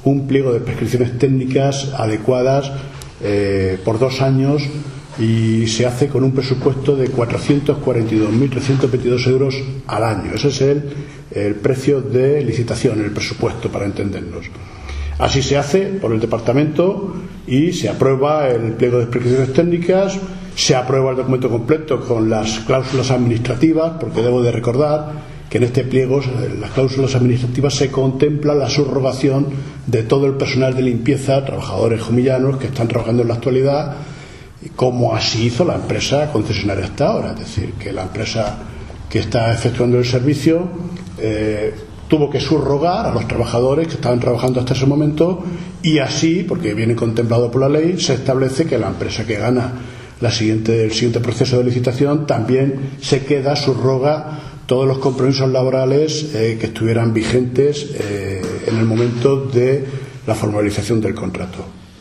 un pliego de prescripciones técnicas adecuadas por 2 años, y se hace con un presupuesto de 442.322 euros al año. Ese es el precio de licitación, el presupuesto, para entendernos. Así se hace por el departamento y se aprueba el pliego de prescripciones técnicas, se aprueba el documento completo con las cláusulas administrativas, porque debo de recordar que en este pliego, en las cláusulas administrativas, se contempla la subrogación de todo el personal de limpieza, trabajadores jomillanos que están trabajando en la actualidad, como así hizo la empresa concesionaria hasta ahora. Es decir, que la empresa que está efectuando el servicio tuvo que subrogar a los trabajadores que estaban trabajando hasta ese momento, y así, porque viene contemplado por la ley, se establece que la empresa que gana el siguiente proceso de licitación también se queda, subroga todos los compromisos laborales que estuvieran vigentes en el momento de la formalización del contrato.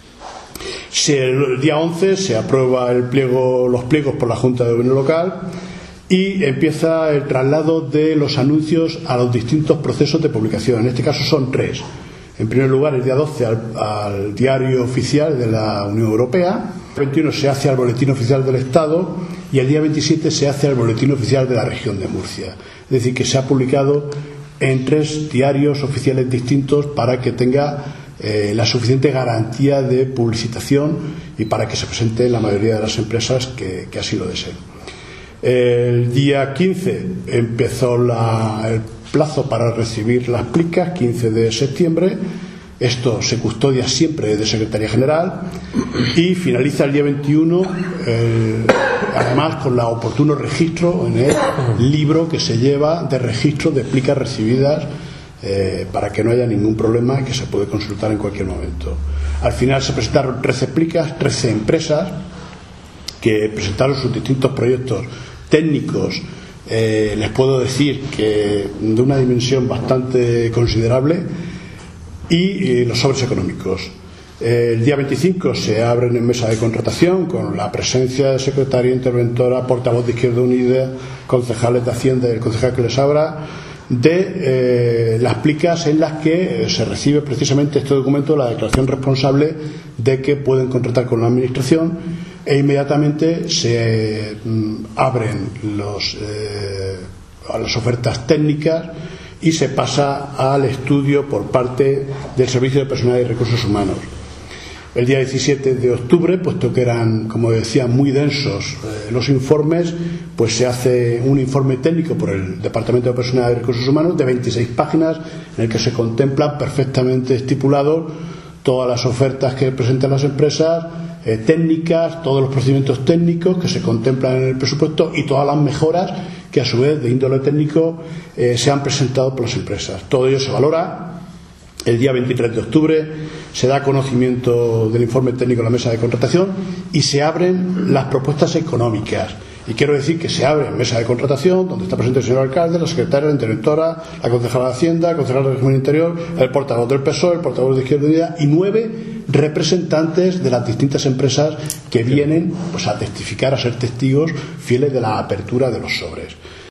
El día 11 se aprueba los pliegos por la Junta de Gobierno Local y empieza el traslado de los anuncios a los distintos procesos de publicación. En este caso son 3. En primer lugar, el día 12 al Diario Oficial de la Unión Europea, el 21 se hace al Boletín Oficial del Estado y el día 27 se hace al Boletín Oficial de la Región de Murcia. Es decir, que se ha publicado en 3 diarios oficiales distintos para que tenga la suficiente garantía de publicitación y para que se presente en la mayoría de las empresas que así lo deseen. El día 15 empezó el plazo para recibir las plicas, 15 de septiembre. Esto se custodia siempre de Secretaría General y finaliza el día 21, además con el oportuno registro en el libro que se lleva de registro de plicas recibidas, para que no haya ningún problema, que se puede consultar en cualquier momento. Al final se presentaron 13 plicas, 13 empresas que presentaron sus distintos proyectos técnicos. Les puedo decir que de una dimensión bastante considerable, y los sobres económicos. El día 25 se abren en mesa de contratación con la presencia de secretaria, interventora, portavoz de Izquierda Unida, concejales de Hacienda y el concejal que les abra, de las plicas en las que se recibe precisamente este documento, la declaración responsable de que pueden contratar con la administración, e inmediatamente se abren las ofertas técnicas y se pasa al estudio por parte del Servicio de Personal y Recursos Humanos. El día 17 de octubre, puesto que eran, como decía, muy densos los informes, pues se hace un informe técnico por el Departamento de Personal y Recursos Humanos de 26 páginas en el que se contemplan perfectamente estipulados todas las ofertas que presentan las empresas, técnicas, todos los procedimientos técnicos que se contemplan en el presupuesto y todas las mejoras que a su vez de índole técnico se han presentado por las empresas. Todo ello se valora. El día 23 de octubre se da conocimiento del informe técnico en la mesa de contratación y se abren las propuestas económicas. Y quiero decir que se abre en mesa de contratación, donde está presente el señor alcalde, la secretaria, la interventora, la concejala de Hacienda, el concejal de régimen interior, el portavoz del PSOE, el portavoz de Izquierda Unida y 9 representantes de las distintas empresas que vienen, pues, a testificar, a ser testigos fieles de la apertura de los sobres.